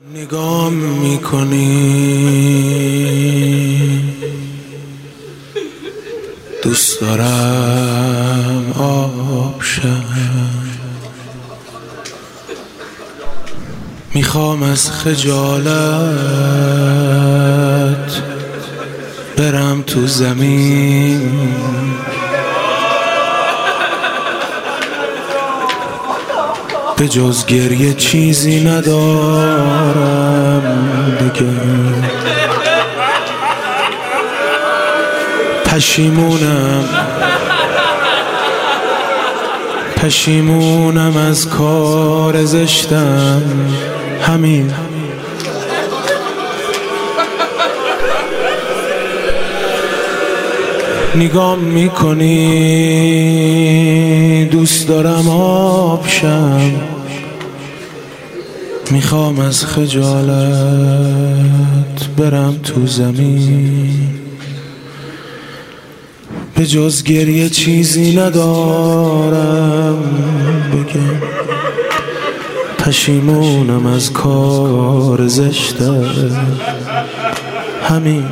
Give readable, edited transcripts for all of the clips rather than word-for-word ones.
نگام میکنی دوست دارم آب شم، میخوام از خجالت برم تو زمین، به جز گریه چیزی ندارم دیگه. پشیمونم از کار زشتم، همین. نگام میکنی دوست دارم آب شم، میخوام از خجالت برم تو زمین، به جز گریه چیزی ندارم بگم. پشیمونم از کار زشتم، همین.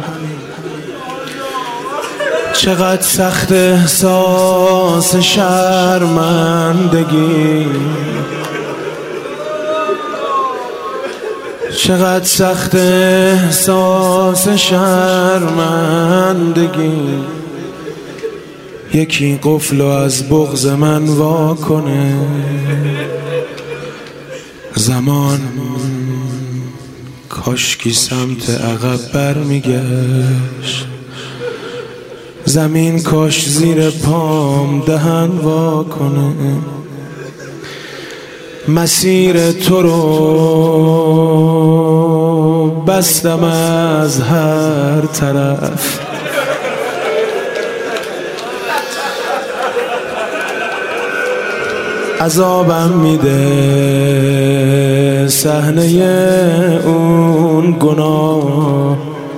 چقدر سخت احساس شرمندگی، چقدر سخت احساس شرمندگی. یکی قفلو از بغض من وا کنه، زمان کاشکی سمت عقب برمیگشت، زمین کاش زیر پام دهن وا کنه. مسیر تو رو بستم از هر طرف، عذابم میده صحنه اون گناه.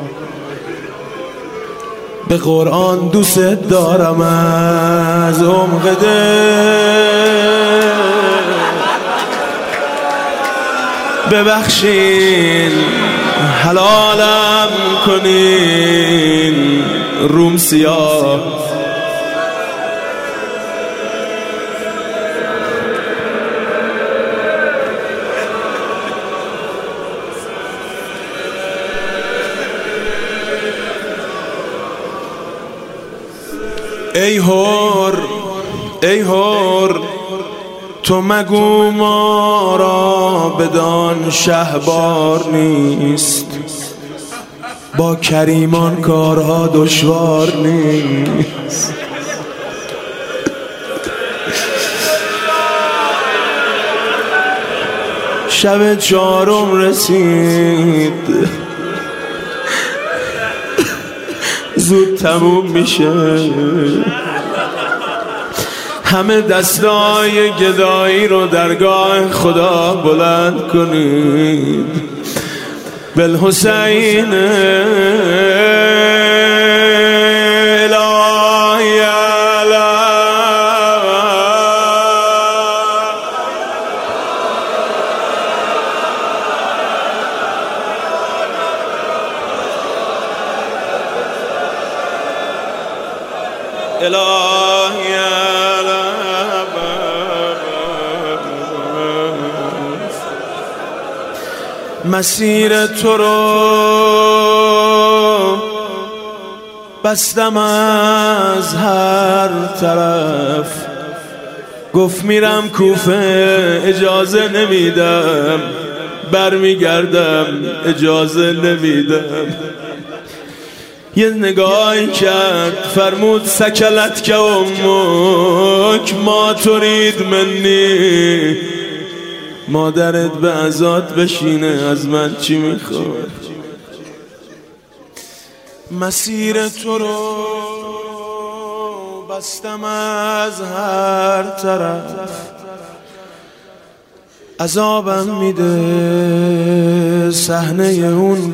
به قرآن دوست دارم از عمق دل، ببخشین حلالم کنین روم سیاه. ای هور تو مگو ما را بدان شهبار نیست، با کریمان کارها دشوار نیست. شب چهارم رسید، زود تموم میشه. همه دستای گدایی رو درگاه خدا بلند کنید. بالحسین الهی الهی مسیر تو رو بستم از هر طرف، گفت میرم کوفه اجازه نمیدم، برمیگردم اجازه نمیدم. یه نگاهی کرد فرمود سکلت که امک ما ترید منی، مادرت به عزات بشینه از من چی میخواد. مسیر تو رو بستم از هر طرف، عذابم میده صحنه اون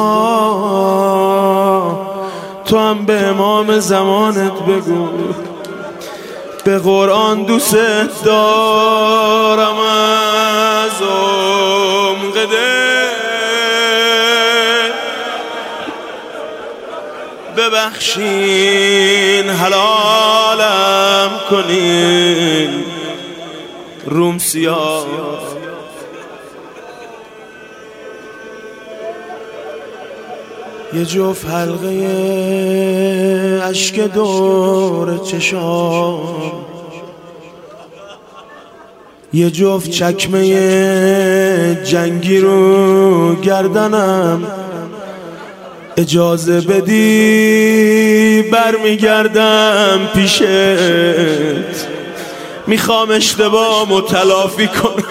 گناه. تو هم به امام زمانت بگو به قرآن دوست دارم از عمق دل. ببخشین حلالم کنین روم سیاه. یه جفت حلقه اشک دور چشام، یه جفت چکمه جنگی رو گردنم، اجازه بدی برمیگردم پیشت، میخوام اشتباهمو تلافی کنم.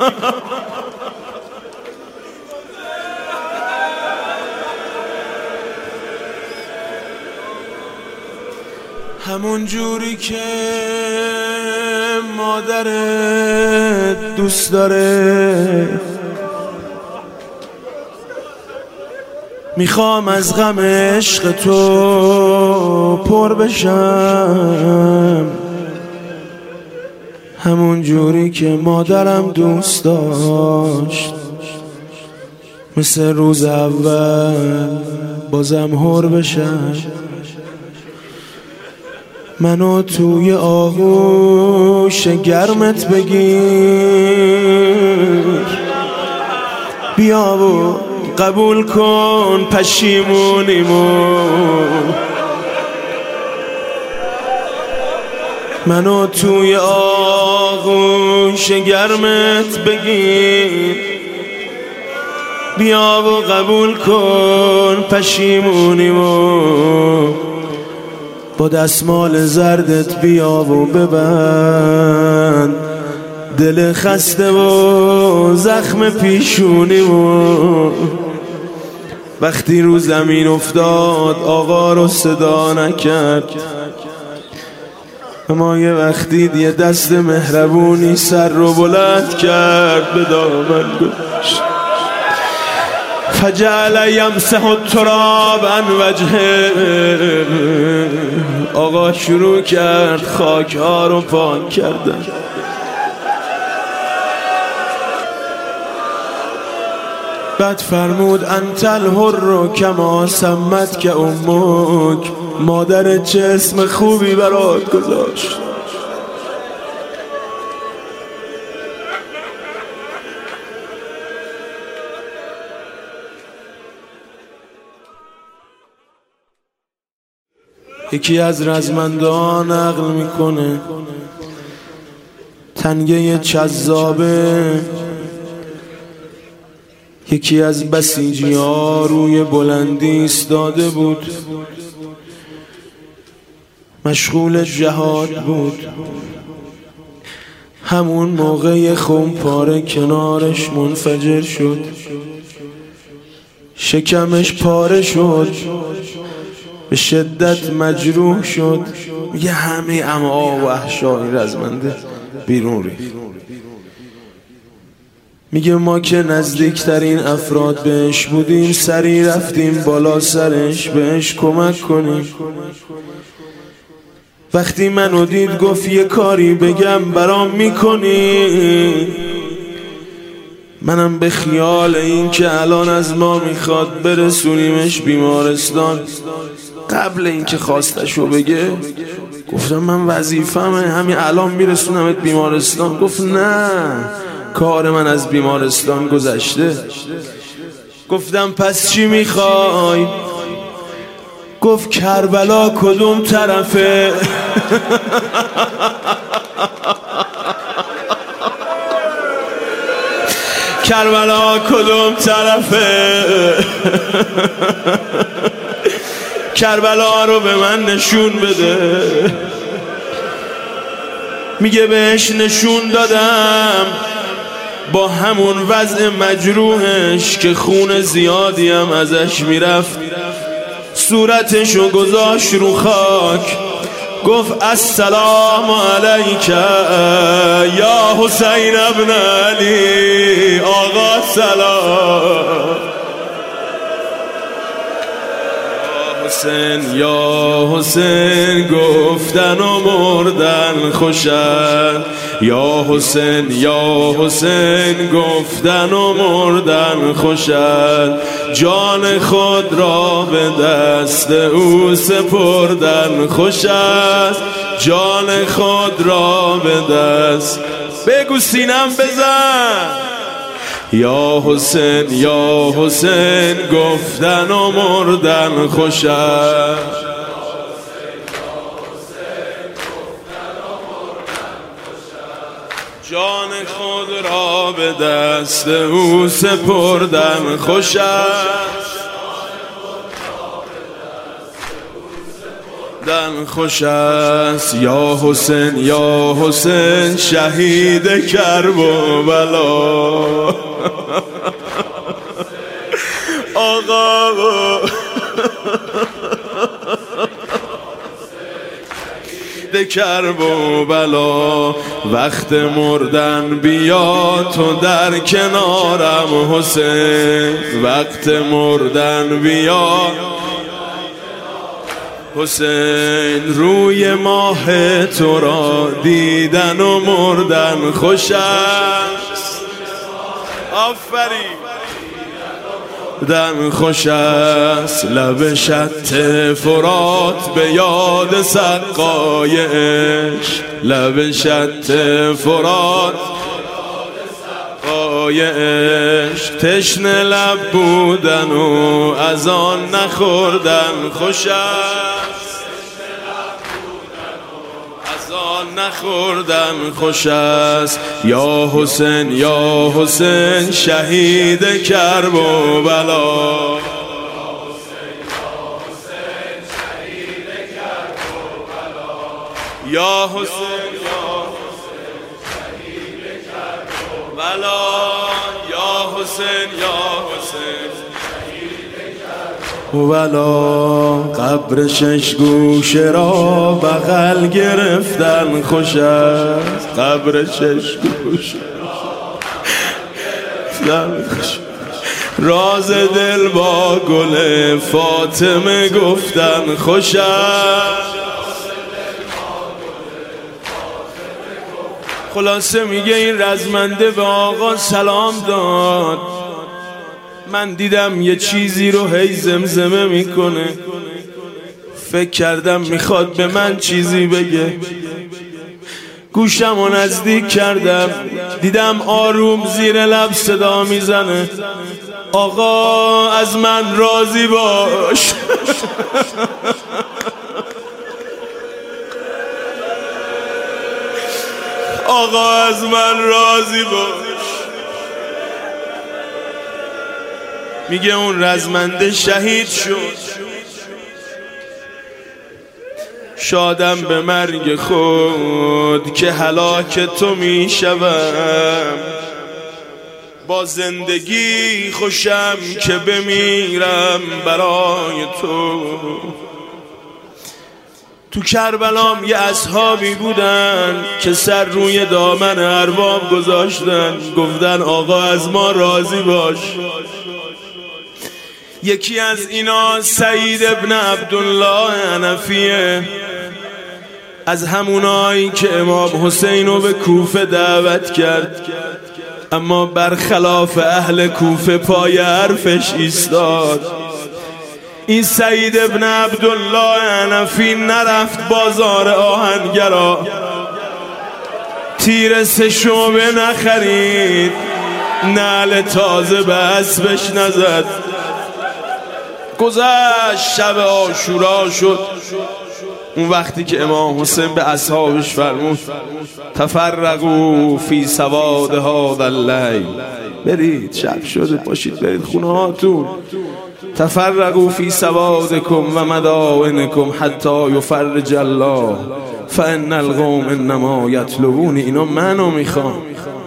همون جوری که مادرت دوست داره، میخوام از غم عشق تو پر بشم، همون جوری که مادرم دوست داشت، مثل روز اول بازم هر بشم. منو توی آغوش گرمت بگیر، بیا و قبول کن پشیمونیمو، منو توی آغوش گرمت بگیر، بیا و قبول کن پشیمونیمو، با دستمال زردت بیا و ببند دل خسته و زخم پیشونیمو. وقتی رو زمین افتاد آقا رو صدا نکرد، اما یه وقتی یه دست مهربونی سر رو بلند کرد، به دامن گذاشت. فجعل یمسح التراب عن وجهه، آقا شروع کرد خاک ها رو پاک کردن. بعد فرمود انت الحر کما سمت که امک، مادرت چه اسم خوبی برات گذاشت. یکی از رزمندان نقل میکنه تنگه چذابه، یکی از بسیجی ها روی بلندی ایستاده بود، مشغول جهاد بود. همون موقع خمپاره کنارش منفجر شد، شکمش پاره شد، به شدت مجروح شد. میگه همه امعا و احشای رزمنده بیرون ریخت. میگه ما که نزدیکترین افراد بهش بودیم، سری رفتیم بالا سرش بهش کمک کنیم. وقتی منو دید گفت یه کاری بگم برام میکنی؟ منم به خیال این که الان از ما میخواد برسونیمش بیمارستان، قبل اینکه خواستشو بگه گفتم من وظیفمه همین الان میرسونمت بیمارستان. گفت نه، کار من از بیمارستان گذشته. گفتم پس چی میخوای؟ گفت کربلا کدوم طرفه؟ کربلا کدوم طرفه؟ کربلا رو به من نشون بده. میگه بهش نشون دادم با همون وضع مجروحش که خون زیادی هم ازش میرفت، صورتشو گذاشت رو خاک، گفت السلام علیک یا حسین ابن علی. آقا سلام. حسین یا حسین گفتن و مردن خوشن، یا حسین یا حسین گفتن و مردن خوش است، جان خود را به دست او سپردن خوش است، جان خود را به دست. بگو سینم بزن. یا حسین یا حسین گفتن و مردن خوش است، جان خود را به دست او سپردن خوش است، دن خوش است. یا حسین یا حسین شهید کربلا، آقا کربلا، وقت مردن بیا تو در کنارم حسین، وقت مردن بیا حسین، روی ماه تو را دیدن و مردن خوش است. آفرین. دم خوش است، لب شط فرات به یاد سقای عشق، لب شط فرات سقای عشق، تشنه لب بودن و از آن نخوردن خوش است، از آن نخوردن خوش است. یا حسین یا حسین شهید کربلا، یا حسین یا حسین شهید کربلا، یا حسین یا حسین شهید کربلا، قبر شش گوشه را بغل گرفتن خوش است، قبر شش گوشه راز دل با گل فاطمه گفتن خوش است. خلاصه میگه این رزمنده به آقا سلام داد، من دیدم یه چیزی رو هی زمزمه میکنه، فکر کردم میخواد به من چیزی بگه، گوشم رو نزدیک کردم دیدم آروم زیر لب صدا میزنه، آقا از من راضی باش. آقا از من راضی باش. میگه اون رزمنده شهید شد، شادم به مرگ خود که هلاک تو میشوم، با زندگی خوشم که بمیرم برای تو. تو کربلام یه اصحابی بودن که سر روی دامن ارباب گذاشتن، گفتن آقا از ما راضی باش. یکی از اینا سعید ابن عبدالله حنفیه، از همونایی که امام حسین رو به کوفه دعوت کرد، اما برخلاف اهل کوفه پای حرفش ایستاد. این سعید ابن عبدالله حنفی نرفت بازار آهنگرا، تیر سه شعبه نخرید، نعل تازه به اسبش نزد. گذشت شب عاشورا شد، اون وقتی که امام حسین به اصحابش فرمود تفرقوا فی سواد هذا اللیل، برید شب شده باشید برید خونه هاتون، تفرقوا فی سوادکم و مدائنکم حتی یفرج الله فان القوم انما یطلبون. اینا منو میخوام.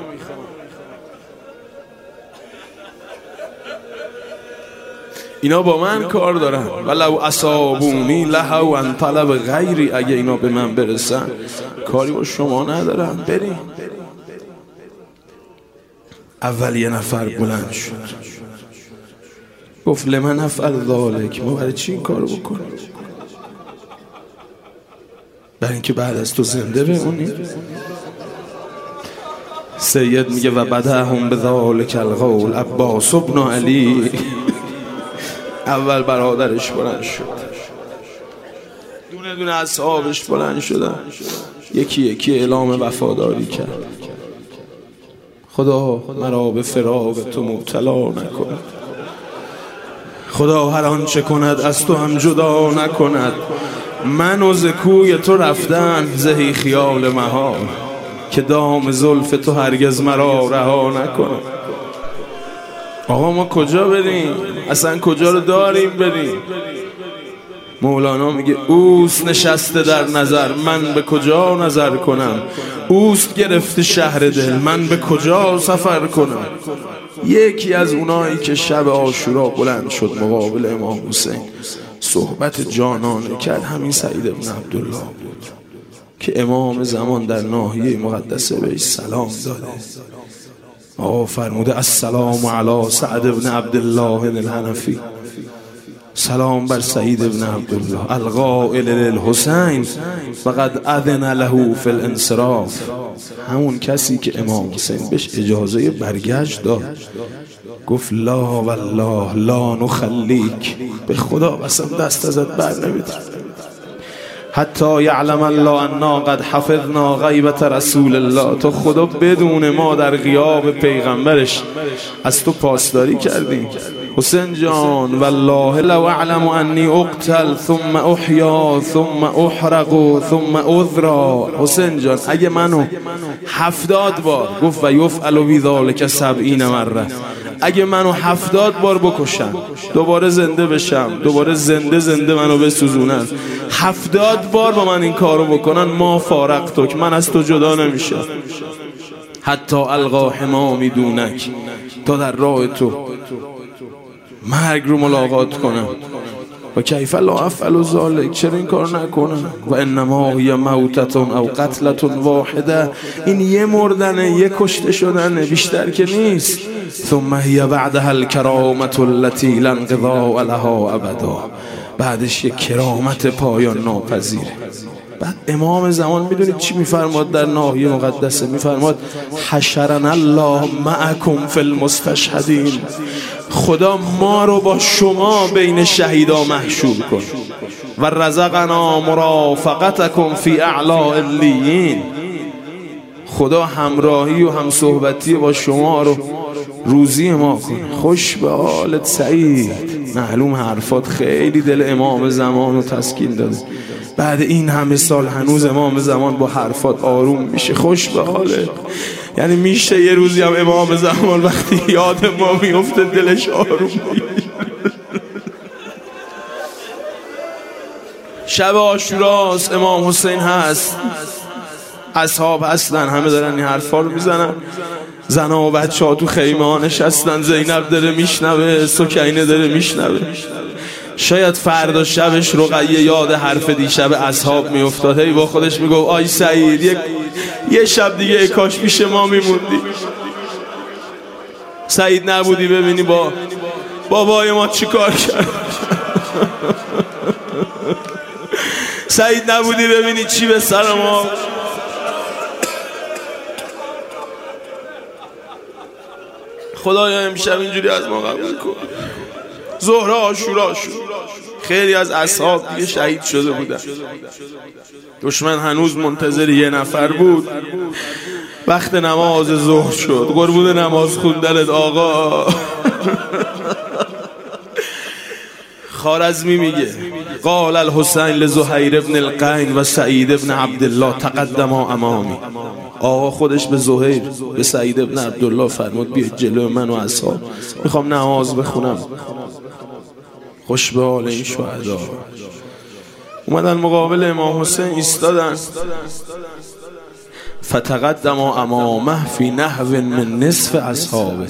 اینا با من کار دارن، ولو اصابونی لهو ان طلب غیری، اگه اینا به من برسن کاری با شما ندارن. بریم. اول یه نفر بلند شد گفت لمن افعل ذلک، ما برای چی این کارو بکنیم؟ برای اینکه بعد از تو زنده بمونی؟ سید میگه و بدهم بذالک القول عباس بن علی. اول برادرش بلند شد، دونه دونه اصحابش بلند شدن، یکی یکی اعلام وفاداری کرد. خدا مرا به فراق تو مبتلا نکند، خدا هر آنچه کند از تو هم جدا نکند. من و زکوی تو رفتن زهی خیال محال، که دام زلف تو هرگز مرا رها نکند. آقا ما کجا بریم؟ اصلا کجا رو داریم بریم؟ مولانا میگه اوست نشسته در نظر، من به کجا نظر کنم. اوست گرفته شهر دل، من به کجا سفر کنم. یکی از اونایی که شب عاشورا بلند شد مقابل امام حسین صحبت جانانه کرد، همین سعید بن عبدالله بود که امام زمان در ناحیه مقدسه بهش سلام داده. آقا فرموده السلام علی سعد بن عبدالله الحنفی، سلام بر سعید بن عبدالله القائل للحسین فقد اذن له فی الانصراف. همون کسی که امام حسین بهش اجازه برگشت داد. گفت لا والله لا نخلیک، به خدا قسم دست ازت بر نمی‌دارم حتی یعلم الله انا قد حفظنا غیبت رسول الله، تو خدا بدون ما در غیاب پیغمبرش از تو پاسداری کردیم. حسین جان والله لو اعلم انی اقتل ثم احیا ثم احرق ثم اذرا. حسین جان اگه منو 70 بار، گفت و یفعل بذلک 70 مره، اگه منو 70 بار بکشن دوباره زنده بشم، دوباره زنده منو بسوزونن، 70 بار با من این کارو بکنن، ما فارقتک، من از تو جدا نمیشم. حتی القا حمامی دونک، تا در راه تو مرگ رو ملاقات کنم. و کیف لا افعل ذلک، چرا این کار نکنم؟ و انما هی موتتون او قتلتون واحده، این یه مردنه، یه کشته شدنه، بیشتر که نیست. ثم هی بعدها الکرامت التي لا انقضاء لها ابدا، بعدش یک کرامت پایان ناپذیره. بعد امام زمان میدونید چی میفرماد در ناحیه مقدسه؟ میفرماد حشرنا الله معکم فی المستشهدین، خدا ما رو با شما بین شهیدا محشور کن. و رزقنا مرافقتکم فی اعلی علیین، خدا همراهی و همصحبتی با شما رو روزی ما کن. خوش به حالت سعید. معلوم حرفات خیلی دل امام زمان رو تسکین داده. بعد این همه سال هنوز امام زمان با حرفات آروم میشه. خوش به حالت. یعنی میشه یه روزی هم امام زمان وقتی یاد ما میفته دلش آروم میشه. شب عاشوراست، امام حسین هست، اصحاب هستن، همه دارن این حرفا رو میزنن. زنا و بچه ها تو خیمه ها نشستن، زینب داره میشنوه، سکینه داره میشنوه. شاید فردا شبش رقیه یاد حرف دیشب اصحاب میافتاد، هی با خودش میگفت آی سعید یه شب دیگه کاش پیش ما میموندی، سعید نبودی ببینی با بابای ما چی کار کرد، سعید نبودی ببینی چی به سر ما. خدایا امشب اینجوری از ما قبول کن. ظهر عاشورا شد، خیلی از اصحاب دیگه شهید شده بودن، دشمن هنوز منتظر یه نفر بود. وقت نماز ظهر شد، قربون نماز خوندنت آقا. خوارزمی میگه قال الحسین لزهیر بن القین و سعید بن عبدالله تقدما امامی. آقا خودش به زهیر به سعید بن عبدالله فرمود بیا جلو من و اصحاب، میخوام نماز بخونم. خوش به حال این شهدا. اومدن مقابل امام حسین ایستادن. فتقدم امامه فی نحو من نصف اصحابه.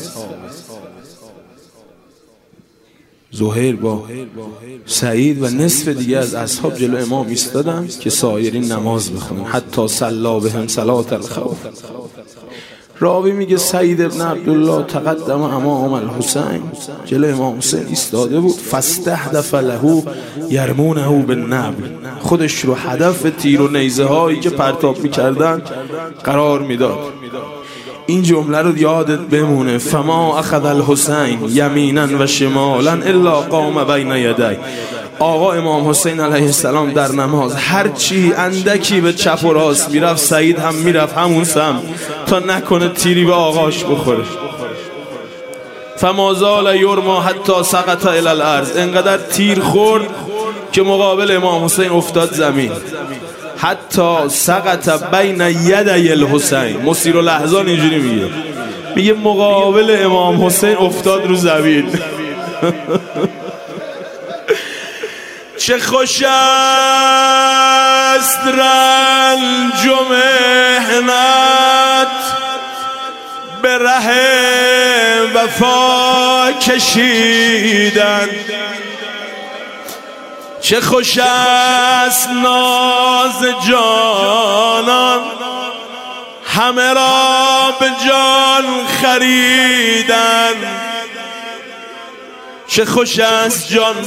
زهیر با سعید و نصف دیگه از اصحاب جلو امام ایستادن که سایرین نماز بخونن. حتی صلی بهم صلات الخوف. راوی میگه سعید ابن عبدالله تقدم امام الحسین، جلو امام حسین ایستاده بود. فاستهدف له یرمونه بالنبل، خودش رو هدف تیر و نیزه هایی که پرتاب میکردن قرار میداد. این جمله رو یادت بمونه. فما اخذ الحسین یمینا و شمالا الا قام بین یدی. آقا امام حسین علیه السلام در نماز هرچی اندکی به چپ و راست میرفت، سعید هم میرفت همون سمت تا نکنه تیری به آقاش بخوره. فما زال یرما حتی سقط الی الارض. انقدر تیر خورد که مقابل امام حسین افتاد زمین. حتی سقط بین یدی الحسین. مسیر الاحزان اینجوری میگه مقابل امام حسین افتاد رو زمین. چه خوش است رنج و محنت به ره وفا کشیدن. چه خوش است ناز جانان همه را به جان خریدن. چه خوش است جان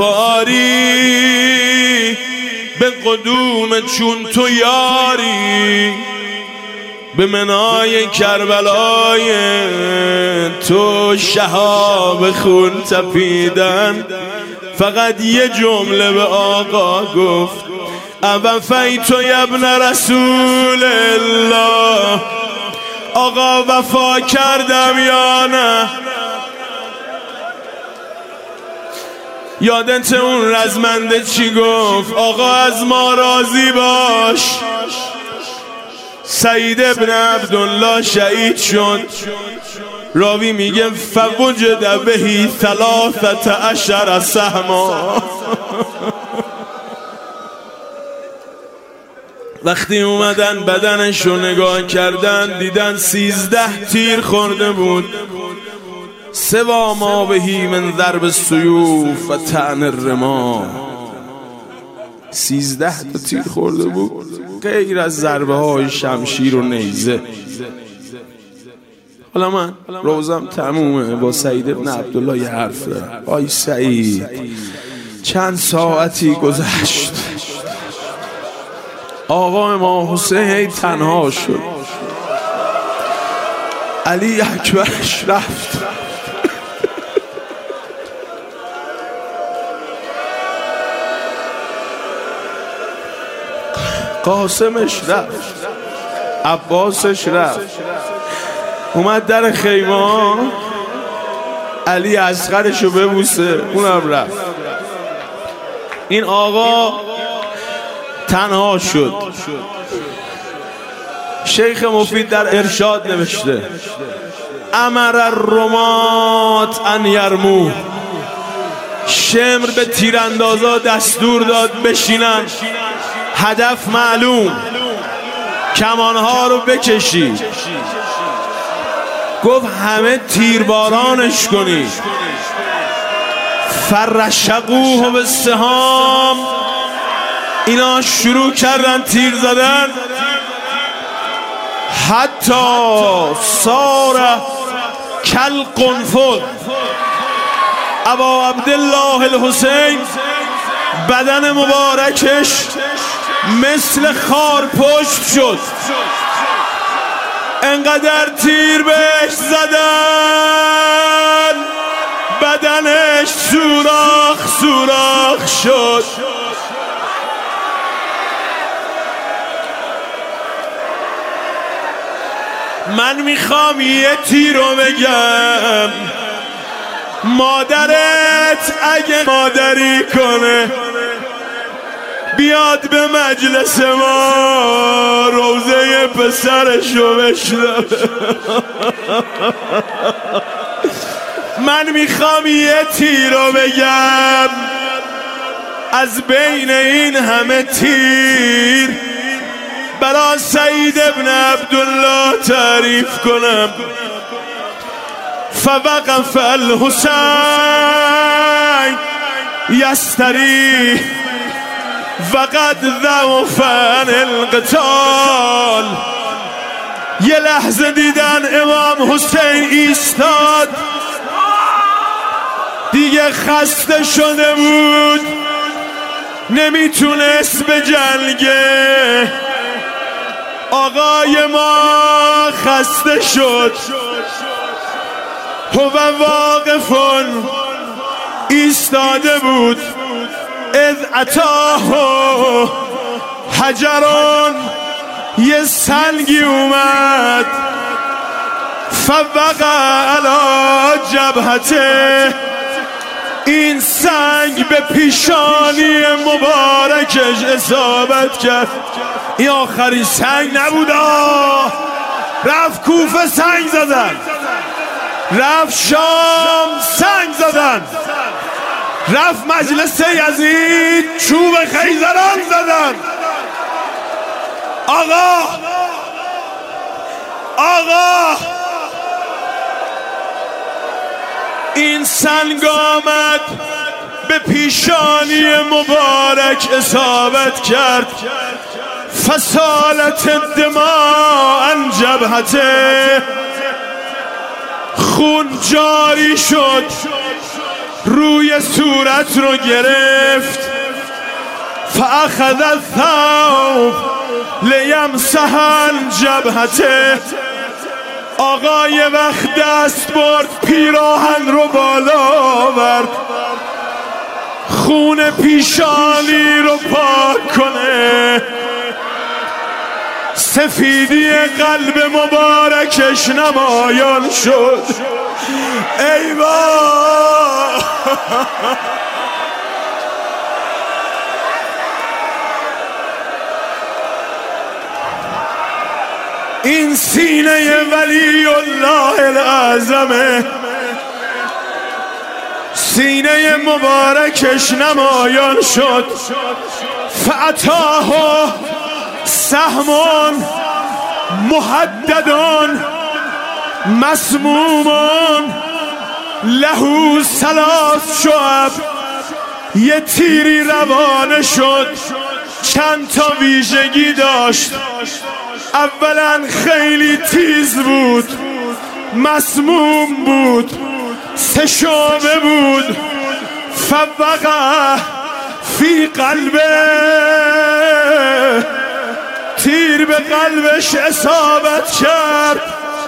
سپاری به قدوم چون تو یاری. به منای کربلای تو شهاب خون تپیدن. فقط یه جمله به آقا گفت اوفیت یا ابن رسول الله. آقا وفا کردم یا نه؟ یادت اون رزمنده چی گفت؟ آقا از ما راضی باش. سعید ابن عبدالله شهید شد. راوی میگه فوجد بهی 13 سهما. وقتی اومدن بدنش رو نگاه کردن دیدن 13 تیر خورده بود. سوا ما بهی من ضرب السیوف و طعن الرماح. 13 تا تیر خورده بود غیر از ضربه های شمشیر و نیزه. حالا من روزم تمومه، با سعید ابن عبدالله یه حرف دارم. آی سعید، چند ساعتی گذشت آقا امام حسین تنها شد. علی اکبرش رفت. قاسمش رفت. عباسش رفت. اومد در خیمه علی اصغرشو ببوسه، اونم رفت. این آقا تنها شد. شیخ مفید در ارشاد نوشته امر الرمات ان یرمو. شمر به تیراندازا دستور داد بشینن، هدف معلوم، کمانها رو بکشید. گفت همه تیربارانش کنید. فرشقوه بالسهام. اینا شروع کردن تیر زدن حتی صار کالقنفذ. ابا عبدالله الحسین بدن مبارکش مثل خارپشت شد. انقدر تیر بهش زدن بدنش سوراخ شد. من میخوام یه تیر رو بگم. مادرت اگه مادری کنه بیاد به مجلس ما روزه پسرشو بشنوه. من میخوام یه تیر رو بگم از بین این همه تیر برای سعید ابن عبدالله تعریف کنم. فوقف الحسین یستری وقد ضعف عن القتال. یه لحظه دیدن امام حسین ایستاد، دیگه خسته شده بود، نمیتونست به جنگه. آقای ما خسته شد، هو واقفون ایستاده بود، اذ اتاه حجرون، یه سنگی اومد، فوقع علی جبهته، این سنگ به پیشانی مبارکش اصابت کرد. این آخرین سنگ نبودا، رفت کوفه سنگ زدن، رفت شام سنگ زدن، رفت مجلس یزید چوب خیزران زدن. آقا این سنگ آمد به پیشانی مبارک اصابت کرد، فسالت دماء عن جبهته، خون جاری شد، روی صورت رو گرفت، فاخذ الثوب لیمسح عن جبهته، آقای وقت دست برد پیراهن رو بالا آورد، خون پیشانی رو پاک کنه، سفیدی قلب مبارکش نمایان شد. ای وای این سینه ولی الله الاعظمه، سینه مبارکش نمایان شد، فاتاه سهم محدد مسموم له ثلاث شعب، یه تیری روانه شد، چند تا ویژگی داشت. اولا خیلی تیز بود، مسموم بود، 3 شعبه بود، فوقع فی قلبه، تیر به قلبش اصابت کرد.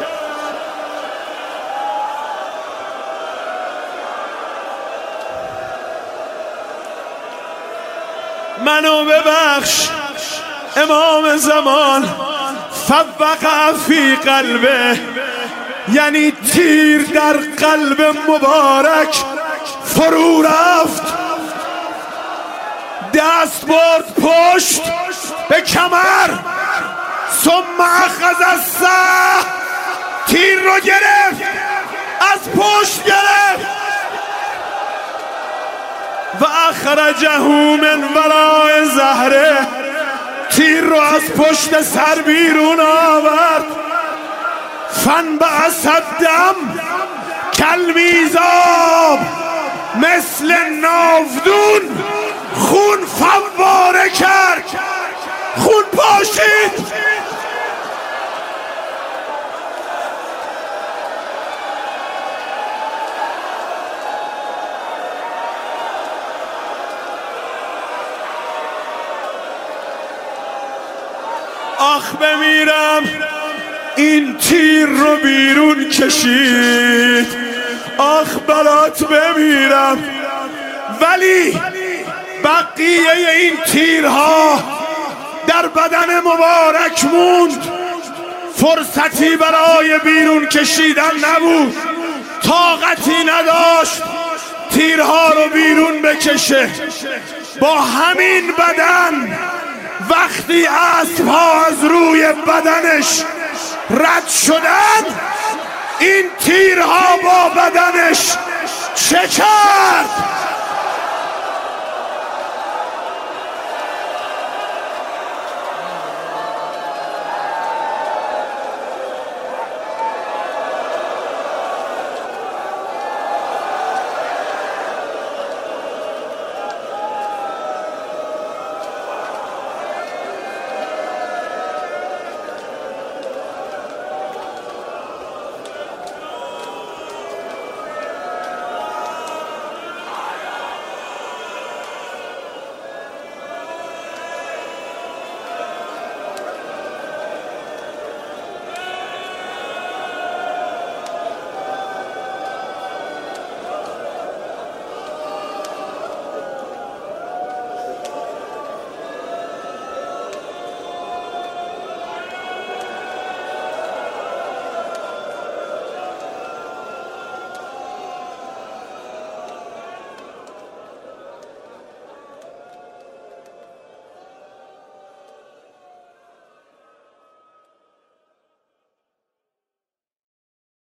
منو ببخش امام زمان، فوقع فی قلبه یعنی تیر در قلب مبارک فرو رفت، دست برد پشت به کمر، ثم اخذ السهم، تیر رو گرفت، از پشت گرفت، و اخرجه من وراء ظهره، تیر رو از پشت سر بیرون آورد، فانبعث الدم کالمیزاب مثل ناودون، خون فواره کرد، خون پاشید. آخ بمیرم، این تیر رو بیرون کشید، آخ بلات بمیرم. ولی بقیه این تیرها در بدن مبارک موند، فرصتی برای بیرون کشیدن نبود، طاقتی نداشت تیرها رو بیرون بکشه. با همین بدن وقتی اسب‌ها از روی بدنش رد شدن، این تیرها با بدنش چه کرد؟